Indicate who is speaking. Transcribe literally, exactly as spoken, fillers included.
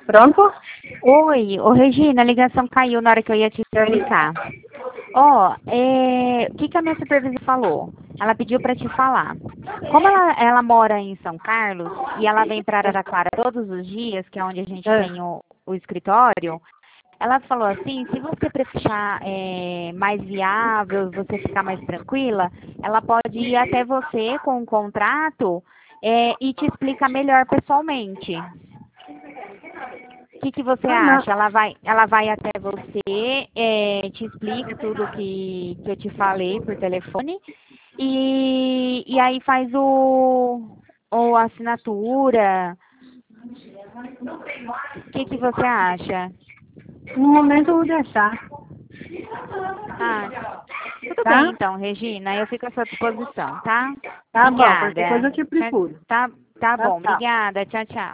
Speaker 1: Pronto?
Speaker 2: Oi, ô Regina, a ligação caiu na hora que eu ia te explicar. Ó, é, o que, que a minha supervisora falou? Ela pediu para te falar. Como ela, ela mora em São Carlos e ela vem para Araraquara todos os dias, que é onde a gente
Speaker 1: É.
Speaker 2: tem o, o escritório, ela falou assim, se você precisar é, mais viável, você ficar mais tranquila, ela pode ir até você com um contrato é, e te explica melhor pessoalmente. O que, que você
Speaker 1: Ah, não.
Speaker 2: acha? Ela vai, ela vai até você, é, te explica tudo que, que eu te falei por telefone e, e aí faz o, o assinatura. O que, que você acha?
Speaker 1: No momento eu vou deixar.
Speaker 2: Ah, tudo bem
Speaker 1: Tá?
Speaker 2: então, Regina, eu fico à sua disposição, tá?
Speaker 1: Tá bom. Qualquer
Speaker 2: Obrigada.
Speaker 1: coisa eu te
Speaker 2: Tchau-
Speaker 1: procuro.
Speaker 2: Tá, tá
Speaker 1: Tchau,
Speaker 2: bom,
Speaker 1: tchau.
Speaker 2: obrigada. Tchau, tchau.